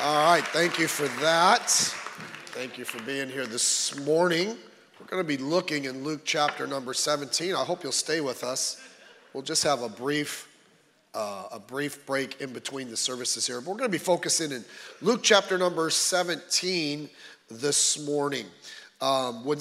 All right, thank you for that. Thank you for being here this morning. We're going to be looking in Luke chapter number 17. I hope you'll stay with us. We'll just have a brief break in between the services here. But we're going to be focusing in Luke chapter number 17 this morning. When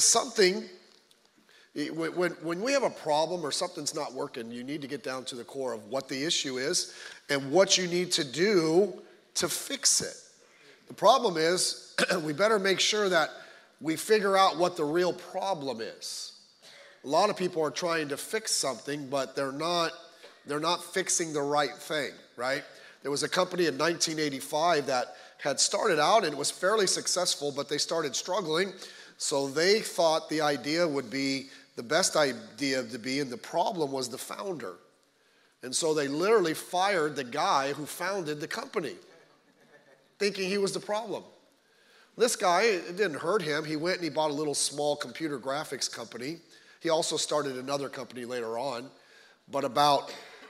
we have a problem or something's not working, you need to get down to the core of what the issue is and what you need to do to fix it. The problem is we better make sure that we figure out what the real problem is. A lot of people are trying to fix something, but they're not fixing the right thing, right? There was a company in 1985 that had started out and it was fairly successful, but they started struggling. So they thought the idea would be the best idea to be, and the problem was the founder. And so they literally fired the guy who founded the company, thinking he was the problem. This guy, it didn't hurt him. He went and he bought a little small computer graphics company. He also started another company later on. But about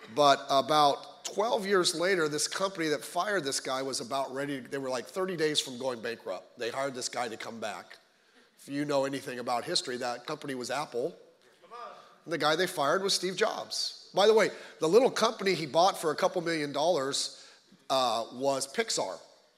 12 years later, this company that fired this guy was about ready. They were like 30 days from going bankrupt. They hired this guy to come back. If you know anything about history, that company was Apple. And the guy they fired was Steve Jobs. By the way, the little company he bought for a couple $1 million was Pixar.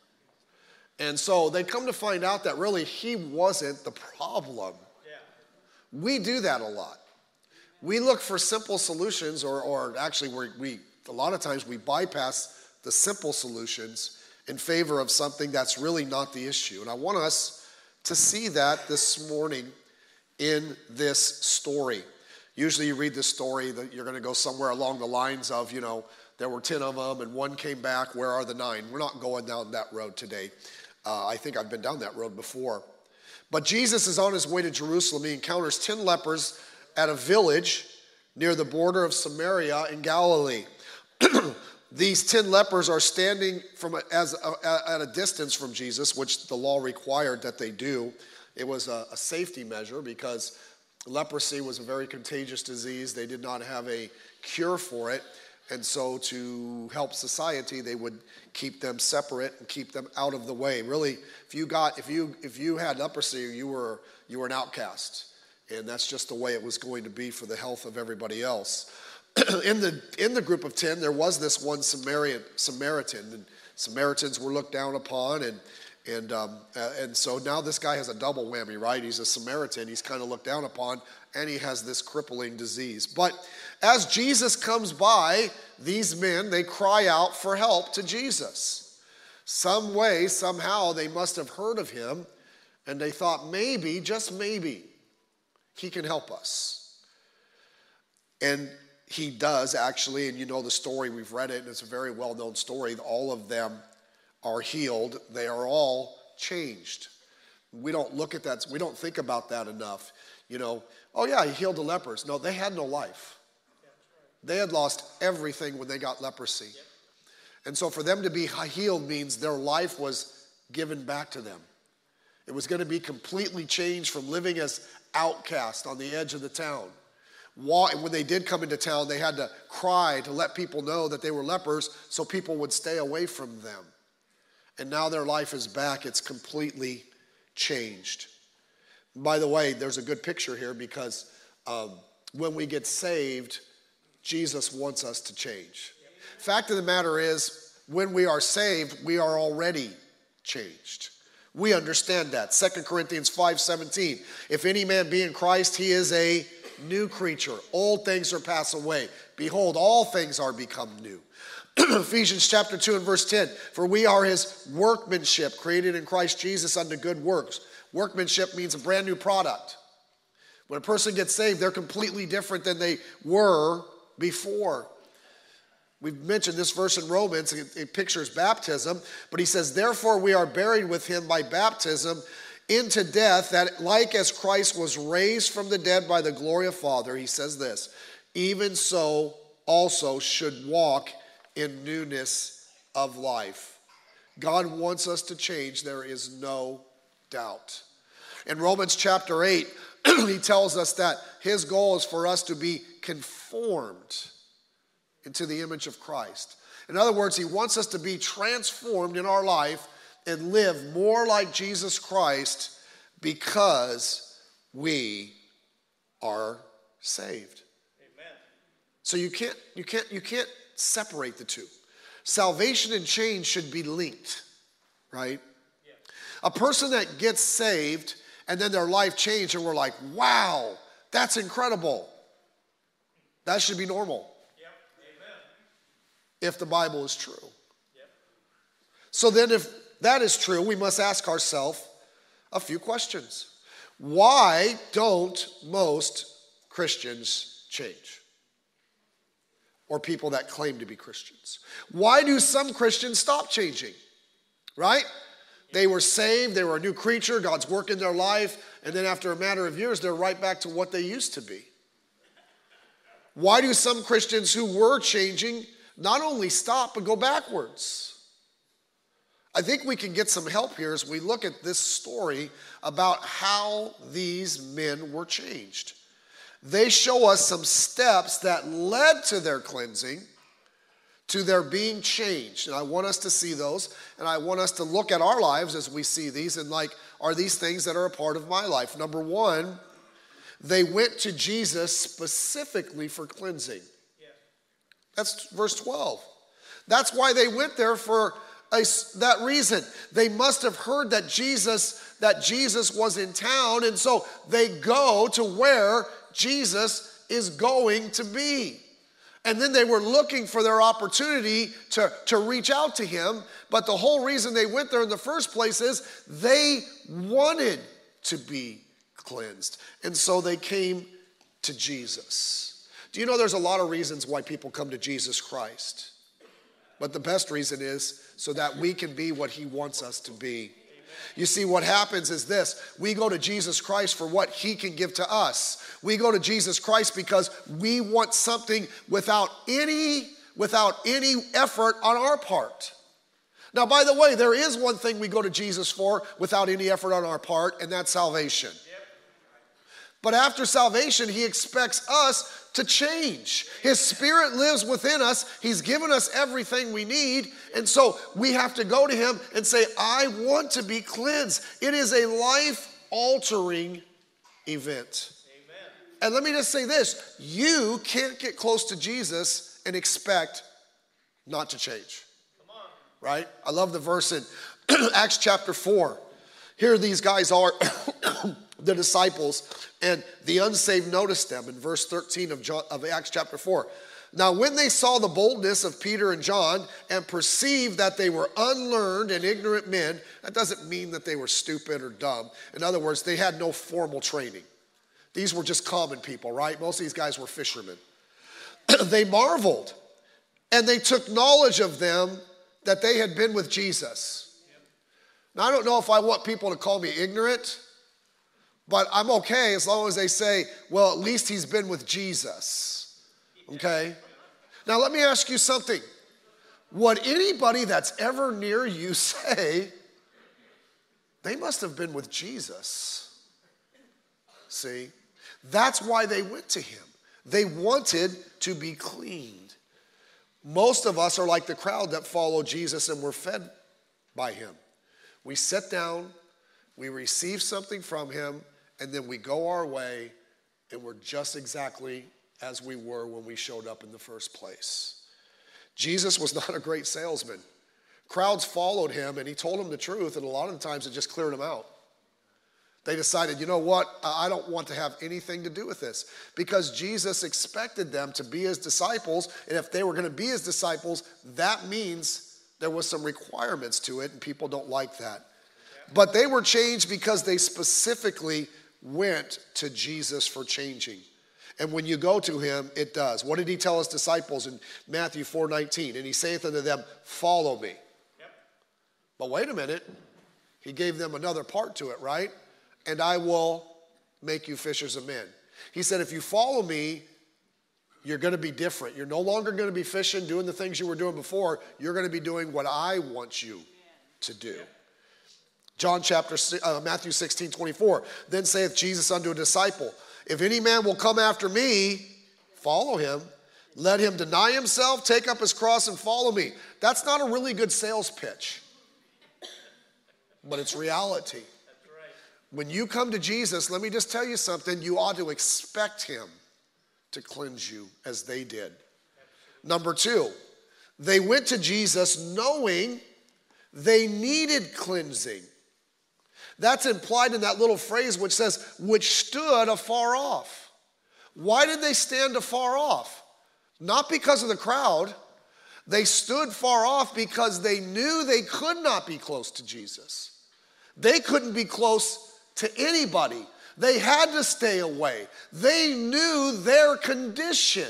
And so they come to find out that really he wasn't the problem. Yeah. We do that a lot. We look for simple solutions, or actually we a lot of times we bypass the simple solutions in favor of something that's really not the issue. And I want us to see that this morning in this story. Usually you read this story that you're going to go somewhere along the lines of, there were 10 of them and one came back. Where are the 9? We're not going down that road today. I think I've been down that road before. But Jesus is on his way to Jerusalem. He encounters 10 lepers at a village near the border of Samaria in Galilee. These 10 lepers are standing at a distance from Jesus, which the law required that they do. It was a safety measure because leprosy was a very contagious disease. They did not have a cure for it. And so to help society, they would keep them separate and keep them out of the way. Really, if you had leprosy, you were an outcast. And that's just the way it was going to be for the health of everybody else. In the group of 10, there was this one Samaritan. And Samaritans were looked down upon, and so now this guy has a double whammy, right? He's a Samaritan, he's kind of looked down upon, and he has this crippling disease. But as Jesus comes by, these men, they cry out for help to Jesus. Some way, somehow, they must have heard of him, and they thought maybe, just maybe, he can help us. And he does, actually, and you know the story, we've read it, and it's a very well-known story. All of them are healed. They are all changed. We don't look at that. We don't think about that enough. Oh yeah, he healed the lepers. No, they had no life. They had lost everything when they got leprosy. And so for them to be healed means their life was given back to them. It was going to be completely changed from living as outcast on the edge of the town. When they did come into town, they had to cry to let people know that they were lepers so people would stay away from them. And now their life is back. It's completely changed. By the way, there's a good picture here because when we get saved, Jesus wants us to change. Fact of the matter is, when we are saved, we are already changed. We understand that. 2 Corinthians 5:17. If any man be in Christ, he is a new creature. Old things are passed away. Behold, all things are become new. Ephesians chapter 2 and verse 10. For we are his workmanship, created in Christ Jesus unto good works. Workmanship means a brand new product. When a person gets saved, they're completely different than they were before. We've mentioned this verse in Romans. It pictures baptism. But he says, therefore we are buried with him by baptism into death, that like as Christ was raised from the dead by the glory of Father, he says this, even so also should walk in newness of life. God wants us to change. There is no doubt. In Romans chapter 8, he tells us that his goal is for us to be conformed into the image of Christ. In other words, he wants us to be transformed in our life and live more like Jesus Christ because we are saved. Amen. So you can't separate the two. Salvation and change should be linked, right? Yeah. A person that gets saved and then their life changed and we're like, wow, that's incredible. That should be normal. Yep. Amen. If the Bible is true. Yep. So then if that is true, we must ask ourselves a few questions. Why don't most Christians change? Or people that claim to be Christians. Why do some Christians stop changing? Right? They were saved, they were a new creature, God's work in their life, and then after a matter of years, they're right back to what they used to be. Why do some Christians who were changing not only stop, but go backwards? I think we can get some help here as we look at this story about how these men were changed. They show us some steps that led to their cleansing, to their being changed. And I want us to see those, and I want us to look at our lives as we see these, and like, are these things that are a part of my life? Number one, they went to Jesus specifically for cleansing. Yeah. That's verse 12. That's why they went there for that reason. They must have heard that Jesus was in town, and so they go to where Jesus is going to be. And then they were looking for their opportunity to reach out to him. But the whole reason they went there in the first place is they wanted to be cleansed. And so they came to Jesus. Do you know there's a lot of reasons why people come to Jesus Christ? But the best reason is so that we can be what he wants us to be. You see, what happens is this. We go to Jesus Christ for what he can give to us. We go to Jesus Christ because we want something without any effort on our part. Now, by the way, there is one thing we go to Jesus for without any effort on our part, and that's salvation. But after salvation, he expects us to change. His Spirit lives within us. He's given us everything we need. And so we have to go to him and say, I want to be cleansed. It is a life-altering event. Amen. And let me just say this. You can't get close to Jesus and expect not to change. Come on. Right? I love the verse in Acts chapter 4. Here these guys are, the disciples, and the unsaved noticed them in verse 13 of Acts chapter 4. Now when they saw the boldness of Peter and John and perceived that they were unlearned and ignorant men, that doesn't mean that they were stupid or dumb. In other words, they had no formal training. These were just common people, right? Most of these guys were fishermen. They marveled, and they took knowledge of them that they had been with Jesus. Now, I don't know if I want people to call me ignorant, but I'm okay as long as they say, well, at least he's been with Jesus, okay? Now, let me ask you something. Would anybody that's ever near you say, they must have been with Jesus? See, that's why they went to him. They wanted to be cleaned. Most of us are like the crowd that followed Jesus and were fed by him. We sit down, we receive something from him, and then we go our way, and we're just exactly as we were when we showed up in the first place. Jesus was not a great salesman. Crowds followed him, and he told them the truth, and a lot of the times it just cleared them out. They decided, you know what, I don't want to have anything to do with this, because Jesus expected them to be his disciples, and if they were going to be his disciples, that means there was some requirements to it, and people don't like that. But they were changed because they specifically went to Jesus for changing. And when you go to him, it does. What did he tell his disciples in Matthew 4:19? And he saith unto them, follow me. Yep. But wait a minute. He gave them another part to it, right? And I will make you fishers of men. He said, if you follow me, you're going to be different. You're no longer going to be fishing, doing the things you were doing before. You're going to be doing what I want you to do. Matthew 16:24. Then saith Jesus unto a disciple, if any man will come after me, follow him. Let him deny himself, take up his cross, and follow me. That's not a really good sales pitch. but it's reality. When you come to Jesus, let me just tell you something, you ought to expect him to cleanse you as they did. Number two, they went to Jesus knowing they needed cleansing. That's implied in that little phrase which says, which stood afar off. Why did they stand afar off? Not because of the crowd. They stood far off because they knew they could not be close to Jesus. They couldn't be close to anybody. They had to stay away. They knew their condition.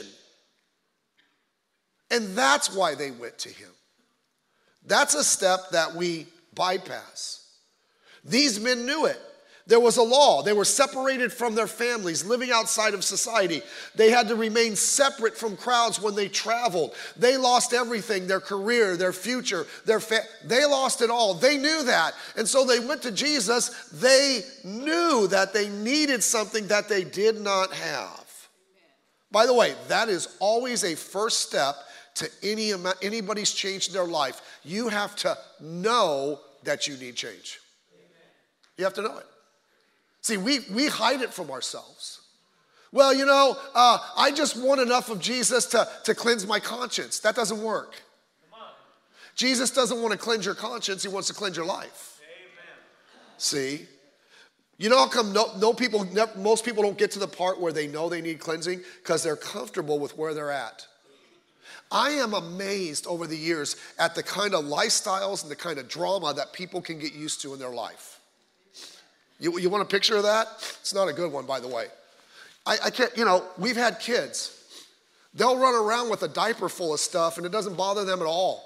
And that's why they went to him. That's a step that we bypass. These men knew it. There was a law. They were separated from their families, living outside of society. They had to remain separate from crowds when they traveled. They lost everything, their career, their future, they lost it all. They knew that. And so they went to Jesus. They knew that they needed something that they did not have. By the way, that is always a first step to anybody's change in their life. You have to know that you need change. You have to know it. See, we hide it from ourselves. Well, I just want enough of Jesus to cleanse my conscience. That doesn't work. Jesus doesn't want to cleanse your conscience. He wants to cleanse your life. Amen. See? You know how come most people don't get to the part where they know they need cleansing? Because they're comfortable with where they're at. I am amazed over the years at the kind of lifestyles and the kind of drama that people can get used to in their life. You want a picture of that? It's not a good one, by the way. I can't, we've had kids. They'll run around with a diaper full of stuff and it doesn't bother them at all.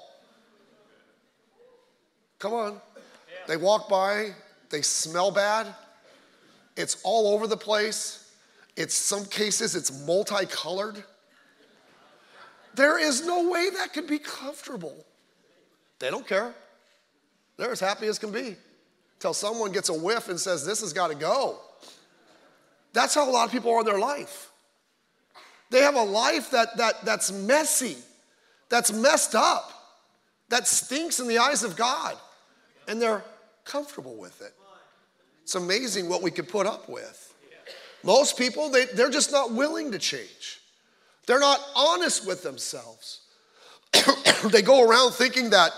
Come on. Yeah. They walk by, they smell bad. It's all over the place. Some cases, it's multicolored. There is no way that could be comfortable. They don't care. They're as happy as can be. Till someone gets a whiff and says, this has got to go. That's how a lot of people are in their life. They have a life that's messy, that's messed up, that stinks in the eyes of God, and they're comfortable with it. It's amazing what we could put up with. Most people, they're just not willing to change. They're not honest with themselves. They go around thinking that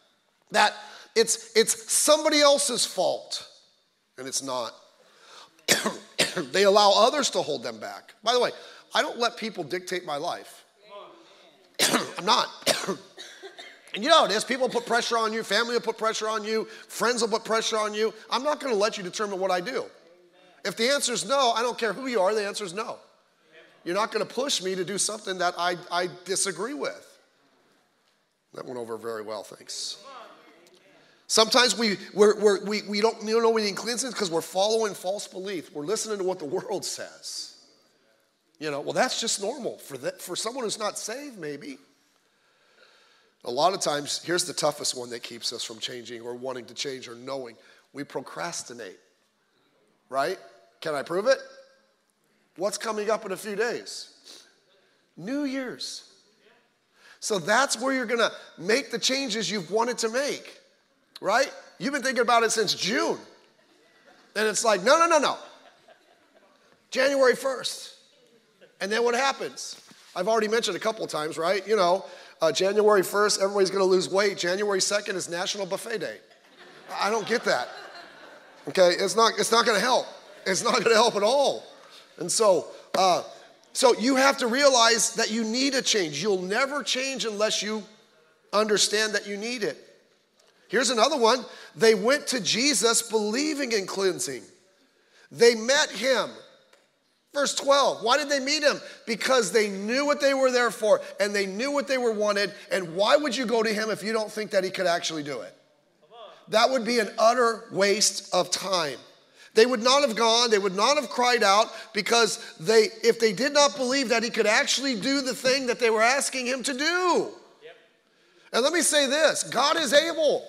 it's somebody else's fault, and it's not. They allow others to hold them back. By the way, I don't let people dictate my life. I'm not. And you know how it is. People put pressure on you. Family will put pressure on you. Friends will put pressure on you. I'm not going to let you determine what I do. If the answer is no, I don't care who you are. The answer is no. You're not going to push me to do something that I disagree with. That went over very well, thanks. Sometimes we don't know we need cleansing because we're following false belief. We're listening to what the world says. Well, that's just normal. For someone who's not saved, maybe. A lot of times, here's the toughest one that keeps us from changing or wanting to change or knowing. We procrastinate. Right? Can I prove it? What's coming up in a few days? New Year's. So that's where you're going to make the changes you've wanted to make. Right? You've been thinking about it since June. And it's like, no. January 1st. And then what happens? I've already mentioned a couple of times, right? January 1st, everybody's going to lose weight. January 2nd is National Buffet Day. I don't get that. Okay? It's not going to help. It's not going to help at all. And so you have to realize that you need a change. You'll never change unless you understand that you need it. Here's another one. They went to Jesus believing in cleansing. They met him. Verse 12, why did they meet him? Because they knew what they were there for and they knew what they were wanted. And why would you go to him if you don't think that he could actually do it? That would be an utter waste of time. They would not have gone, they would not have cried out because if they did not believe that he could actually do the thing that they were asking him to do. Yep. And let me say this, God is able.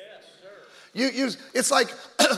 It's like,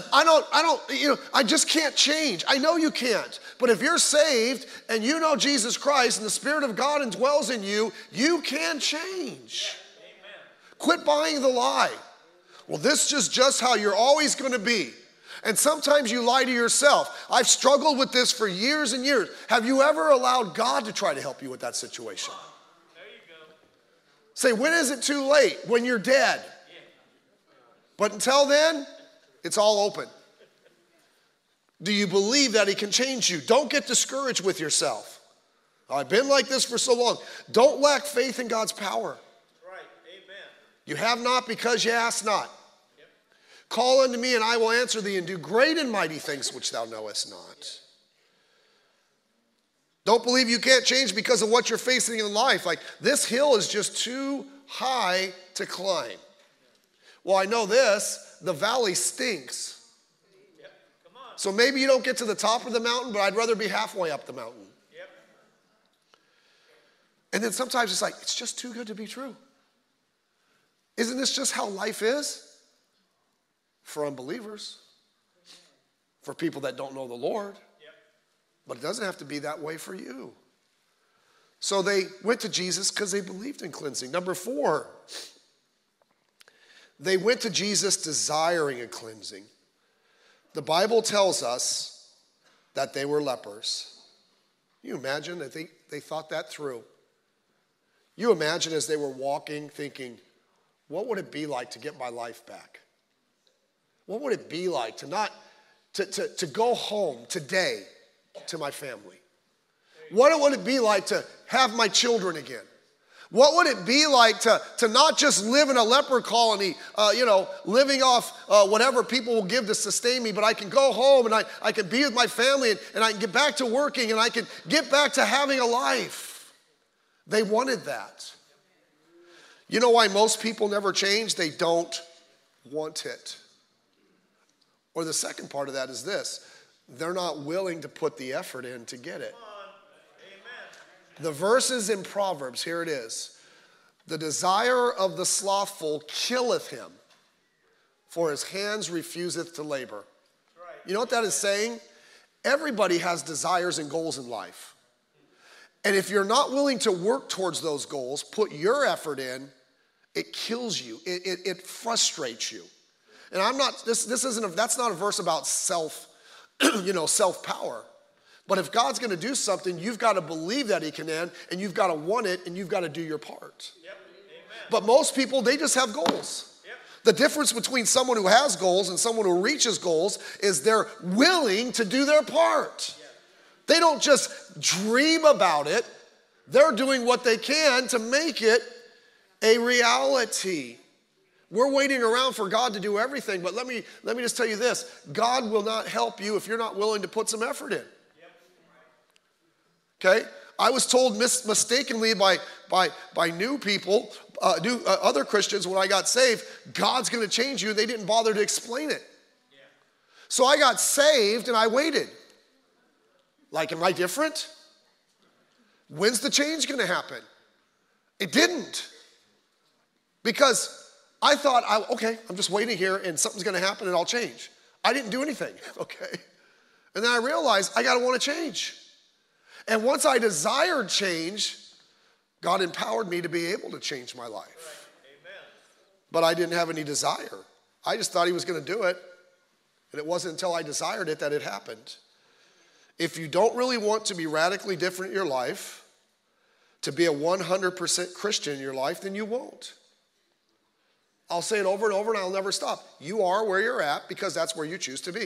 I just can't change. I know you can't. But if you're saved and you know Jesus Christ and the Spirit of God indwells in you, you can change. Yeah. Quit buying the lie. Well, this is just how you're always going to be. And sometimes you lie to yourself. I've struggled with this for years and years. Have you ever allowed God to try to help you with that situation? There you go. Say, when is it too late? When you're dead. But until then, it's all open. Do you believe that he can change you? Don't get discouraged with yourself. I've been like this for so long. Don't lack faith in God's power. Right. Amen. You have not because you ask not. Yep. Call unto me and I will answer thee and do great and mighty things which thou knowest not. Yep. Don't believe you can't change because of what you're facing in life. Like, this hill is just too high to climb. Well, I know this, the valley stinks. So maybe you don't get to the top of the mountain, but I'd rather be halfway up the mountain. Yep. And then sometimes it's like, it's just too good to be true. Isn't this just how life is? For unbelievers, for people that don't know the Lord. Yep. But it doesn't have to be that way for you. So they went to Jesus because they believed in cleansing. Number 4, they went to Jesus desiring a cleansing. The Bible tells us that they were lepers. You imagine that they thought that through. You imagine as they were walking thinking, what would it be like to get my life back? What would it be like to go home today to my family? What would it be like to have my children again? What would it be like to not just live in a leper colony, living off whatever people will give to sustain me, but I can go home and I can be with my family and I can get back to working and I can get back to having a life. They wanted that. You know why most people never change? They don't want it. Or the second part of that is this: they're not willing to put the effort in to get it. The verses in Proverbs, here it is. The desire of the slothful killeth him, for his hands refuseth to labor. Right. You know what that is saying? Everybody has desires and goals in life. And if you're not willing to work towards those goals, put your effort in, it kills you. It frustrates you. And that's not a verse about self-power. But if God's going to do something, you've got to believe that he can end, and you've got to want it, and you've got to do your part. Yep. But most people, they just have goals. Yep. The difference between someone who has goals and someone who reaches goals is they're willing to do their part. Yep. They don't just dream about it. They're doing what they can to make it a reality. We're waiting around for God to do everything, but let me just tell you this. God will not help you if you're not willing to put some effort in. Okay, I was told mistakenly by new people, other Christians when I got saved, God's going to change you. They didn't bother to explain it. Yeah. So I got saved and I waited. Like, am I different? When's the change going to happen? It didn't. Because I thought, I'm just waiting here and something's going to happen and I'll change. I didn't do anything, okay? And then I realized I got to want to change. And once I desired change, God empowered me to be able to change my life. Right. Amen. But I didn't have any desire. I just thought he was going to do it. And it wasn't until I desired it that it happened. If you don't really want to be radically different in your life, to be a 100% Christian in your life, then you won't. I'll say it over and over and I'll never stop. You are where you're at because that's where you choose to be.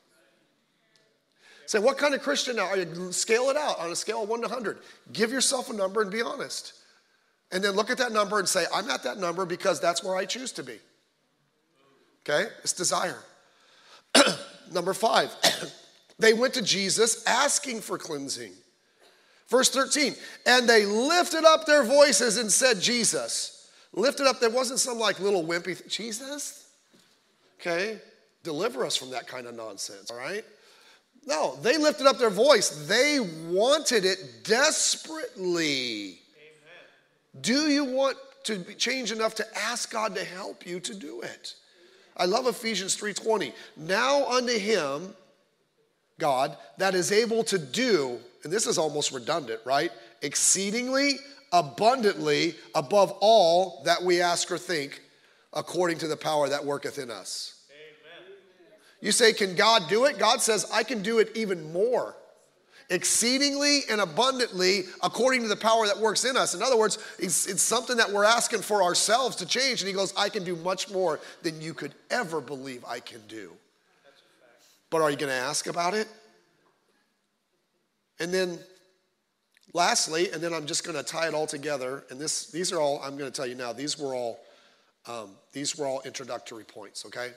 Say, what kind of Christian are you? Scale it out on a scale of 1 to 100. Give yourself a number and be honest. And then look at that number and say, I'm at that number because that's where I choose to be. Okay? It's desire. Number 5, they went to Jesus asking for cleansing. Verse 13, and they lifted up their voices and said, Jesus. Lifted up, there wasn't some like little wimpy, Jesus? Okay? Deliver us from that kind of nonsense, all right? No, they lifted up their voice. They wanted it desperately. Amen. Do you want to change enough to ask God to help you to do it? I love Ephesians 3:20. Now unto him, God, that is able to do, and this is almost redundant, right? Exceedingly, abundantly, above all that we ask or think, according to the power that worketh in us. Amen. You say, can God do it? God says, I can do it even more. Exceedingly and abundantly according to the power that works in us. In other words, it's something that we're asking for ourselves to change. And he goes, I can do much more than you could ever believe I can do. But are you going to ask about it? And then lastly, and then I'm just going to tie it all together. And these are all, I'm going to tell you now, these were all introductory points, okay?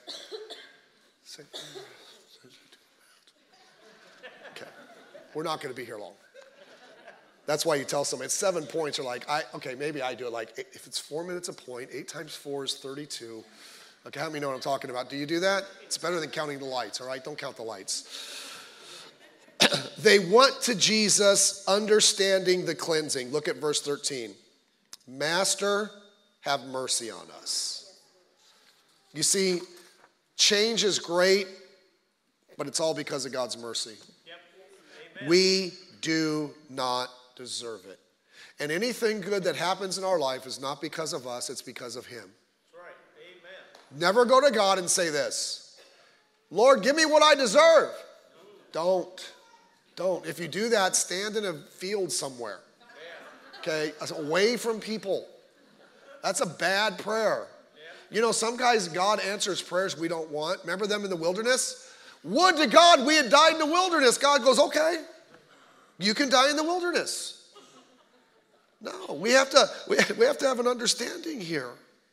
Okay. We're not going to be here long. That's why you tell somebody, it's 7 points. You're like, okay, maybe I do it like, if it's 4 minutes a point, 8 times 4 is 32. Okay, how many know what I'm talking about? Do you do that? It's better than counting the lights, all right? Don't count the lights. They went to Jesus understanding the cleansing. Look at verse 13. Master, have mercy on us. You see, change is great, but it's all because of God's mercy. Yep. Amen. We do not deserve it. And anything good that happens in our life is not because of us, it's because of him. That's right. Amen. Never go to God and say this, Lord, give me what I deserve. Don't. If you do that, stand in a field somewhere. Okay, away from people. That's a bad prayer. You know, some guys, God answers prayers we don't want. Remember them in the wilderness? Would to God we had died in the wilderness. God goes, okay, you can die in the wilderness. No, we have to have an understanding here.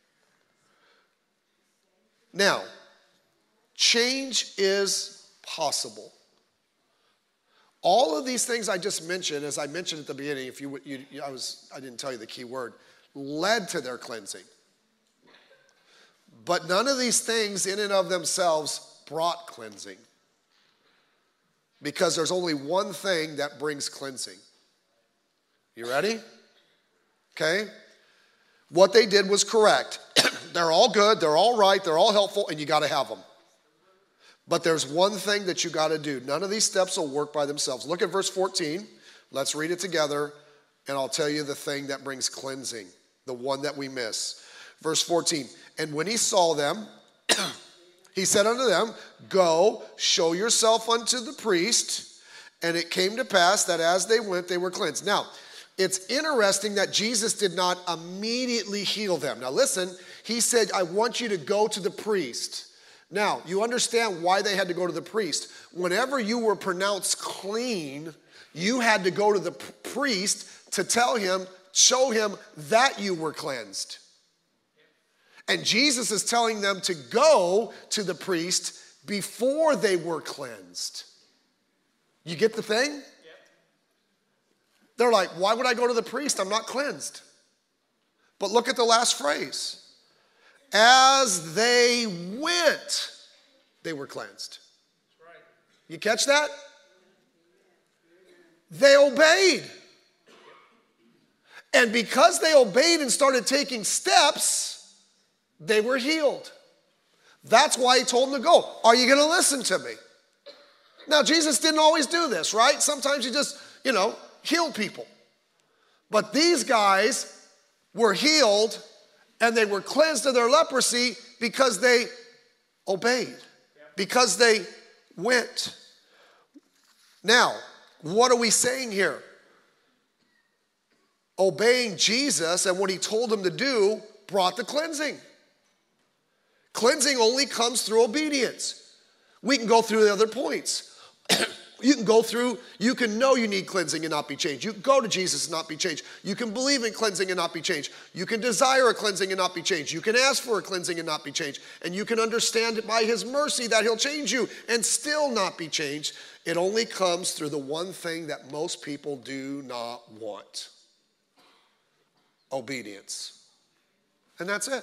Now, change is possible. All of these things I just mentioned, as I mentioned at the beginning, I didn't tell you the key word, led to their cleansing. But none of these things in and of themselves brought cleansing. Because there's only one thing that brings cleansing. You ready? Okay? What they did was correct. They're all good, they're all right, they're all helpful, and you got to have them. But there's one thing that you got to do. None of these steps will work by themselves. Look at verse 14. Let's read it together, and I'll tell you the thing that brings cleansing, the one that we miss. Verse 14, and when he saw them, he said unto them, go, show yourself unto the priest. And it came to pass that as they went, they were cleansed. Now, it's interesting that Jesus did not immediately heal them. Now listen, he said, I want you to go to the priest. Now, you understand why they had to go to the priest. Whenever you were pronounced clean, you had to go to the priest to tell him, show him that you were cleansed. And Jesus is telling them to go to the priest before they were cleansed. You get the thing? Yep. They're like, why would I go to the priest? I'm not cleansed. But look at the last phrase. As they went, they were cleansed. That's right. You catch that? They obeyed. And because they obeyed and started taking steps, they were healed. That's why he told them to go. Are you going to listen to me? Now, Jesus didn't always do this, right? Sometimes he just, healed people. But these guys were healed and they were cleansed of their leprosy because they obeyed, because they went. Now, what are we saying here? Obeying Jesus and what he told them to do brought the cleansing. Cleansing only comes through obedience. We can go through the other points. You can know you need cleansing and not be changed. You can go to Jesus and not be changed. You can believe in cleansing and not be changed. You can desire a cleansing and not be changed. You can ask for a cleansing and not be changed. And you can understand it by his mercy that he'll change you and still not be changed. It only comes through the one thing that most people do not want. Obedience. And that's it.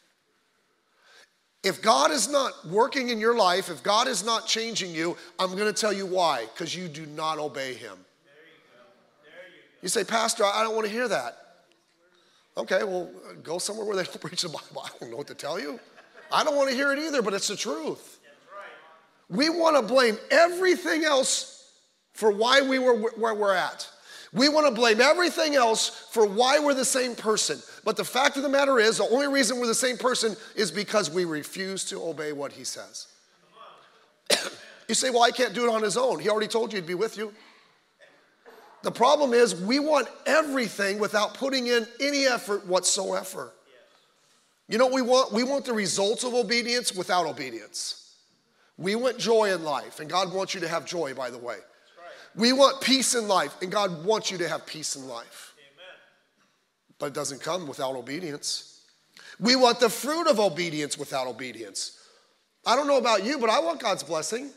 If God is not working in your life, if God is not changing you, I'm going to tell you why. Because you do not obey him. You say, Pastor, I don't want to hear that. Okay, well, go somewhere where they don't preach the Bible. I don't know what to tell you. I don't want to hear it either, but it's the truth. We want to blame everything else for why we were where we're at. We want to blame everything else for why we're the same person. But the fact of the matter is, the only reason we're the same person is because we refuse to obey what he says. You say, well, I can't do it on his own. He already told you he'd be with you. The problem is we want everything without putting in any effort whatsoever. You know what we want? We want the results of obedience without obedience. We want joy in life, and God wants you to have joy, by the way. We want peace in life, and God wants you to have peace in life. Amen. But it doesn't come without obedience. We want the fruit of obedience without obedience. I don't know about you, but I want God's blessing.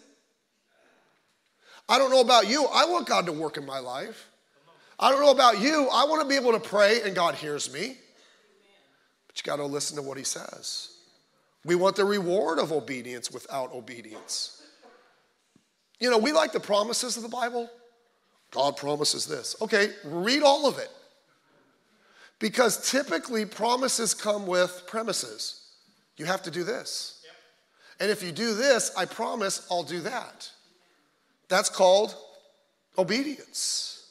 I don't know about you. I want God to work in my life. I don't know about you. I want to be able to pray, and God hears me. But you got to listen to what he says. We want the reward of obedience without obedience. You know, we like the promises of the Bible. God promises this. Okay, read all of it. Because typically promises come with premises. You have to do this. Yep. And if you do this, I promise I'll do that. That's called obedience.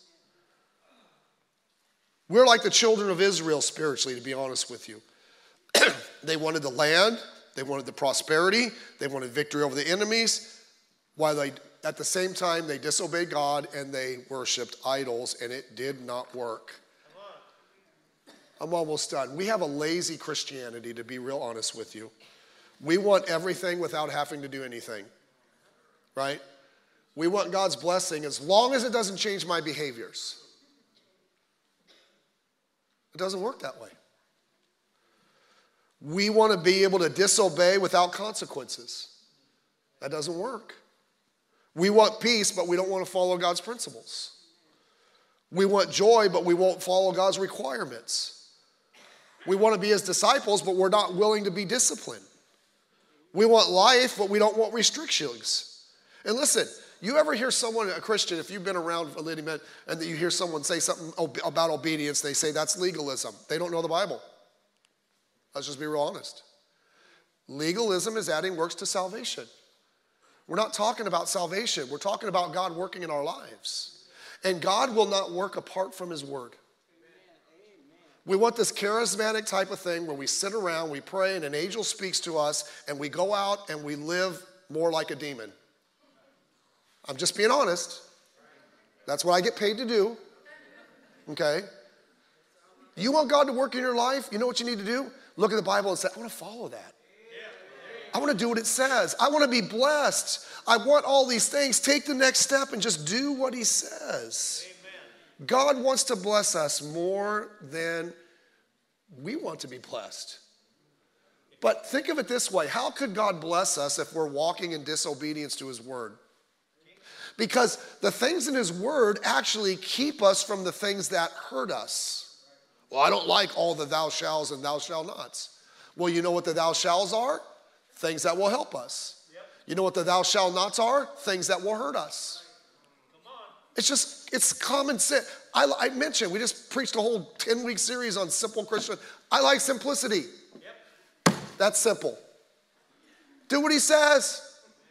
We're like the children of Israel spiritually, to be honest with you. They wanted the land. They wanted the prosperity. They wanted victory over the enemies. While they, at the same time, they disobeyed God and they worshiped idols, and it did not work. I'm almost done. We have a lazy Christianity, to be real honest with you. We want everything without having to do anything, right? We want God's blessing as long as it doesn't change my behaviors. It doesn't work that way. We want to be able to disobey without consequences. That doesn't work. We want peace, but we don't want to follow God's principles. We want joy, but we won't follow God's requirements. We want to be his disciples, but we're not willing to be disciplined. We want life, but we don't want restrictions. And listen, you ever hear someone, a Christian, if you've been around a little bit, and you hear someone say something about obedience, they say that's legalism. They don't know the Bible. Let's just be real honest. Legalism is adding works to salvation. We're not talking about salvation. We're talking about God working in our lives. And God will not work apart from his word. We want this charismatic type of thing where we sit around, we pray, and an angel speaks to us, and we go out and we live more like a demon. I'm just being honest. That's what I get paid to do. Okay? You want God to work in your life? You know what you need to do? Look at the Bible and say, I want to follow that. I want to do what it says. I want to be blessed. I want all these things. Take the next step and just do what he says. Amen. God wants to bless us more than we want to be blessed. But think of it this way. How could God bless us if we're walking in disobedience to his word? Because the things in his word actually keep us from the things that hurt us. Well, I don't like all the thou shalls and thou shall nots. Well, you know what the thou shalls are? Things that will help us. Yep. You know what the thou shall nots are? Things that will hurt us. Come on. It's common sense. I mentioned, we just preached a whole 10-week series on simple Christian. I like simplicity. Yep. That's simple. Do what he says.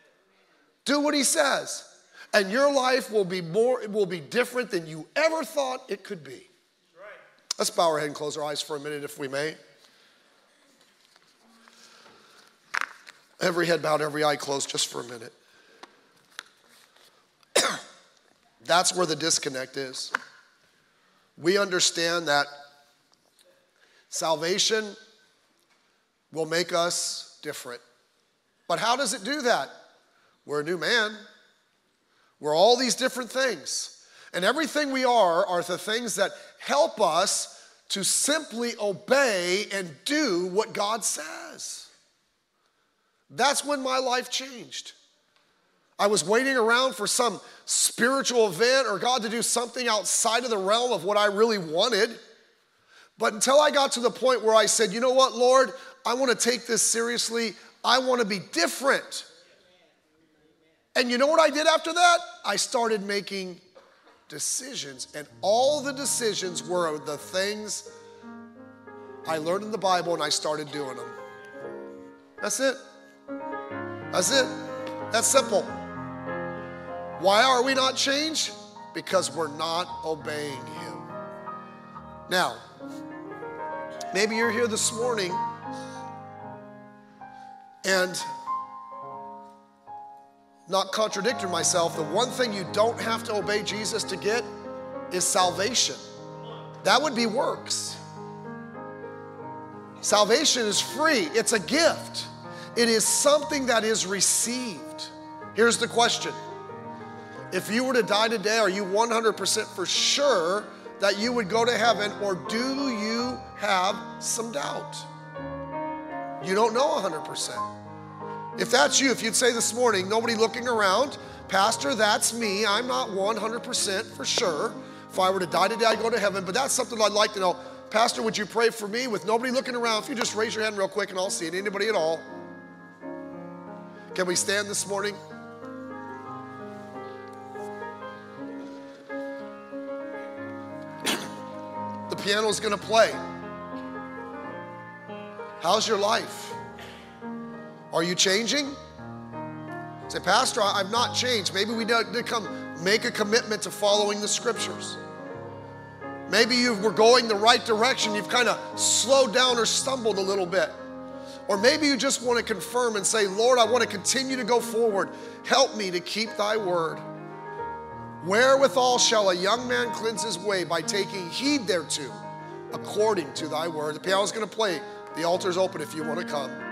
Do what he says. And your life will be different than you ever thought it could be. Let's bow our head and close our eyes for a minute if we may. Every head bowed, every eye closed just for a minute. That's where the disconnect is. We understand that salvation will make us different. But how does it do that? We're a new man. We're all these different things. And everything we are the things that help us to simply obey and do what God says. That's when my life changed. I was waiting around for some spiritual event or God to do something outside of the realm of what I really wanted. But until I got to the point where I said, you know what, Lord, I want to take this seriously. I want to be different. And you know what I did after that? I started making decisions, and all the decisions were the things I learned in the Bible, and I started doing them. That's it. That's it. That's simple. Why are we not changed? because we're not obeying him. Now, maybe you're here this morning and, not contradicting myself, the one thing you don't have to obey Jesus to get is salvation. That would be works. Salvation is free. It's a gift. It is something that is received. Here's the question. If you were to die today, are you 100% for sure that you would go to heaven, or do you have some doubt? You don't know 100%. If that's you, if you'd say this morning, nobody looking around, Pastor, that's me. I'm not 100% for sure. If I were to die today, I'd go to heaven. But that's something I'd like to know. Pastor, would you pray for me with nobody looking around? If you just raise your hand real quick and I'll see it. Anybody at all? Can we stand this morning? The piano's going to play. How's your life? Are you changing? Say, Pastor, I've not changed. Maybe we need to come make a commitment to following the scriptures. Maybe you were going the right direction. You've kind of slowed down or stumbled a little bit. Or maybe you just want to confirm and say, Lord, I want to continue to go forward. Help me to keep thy word. Wherewithal shall a young man cleanse his way? By taking heed thereto, according to thy word. The piano's going to play. The altar's open if you want to come.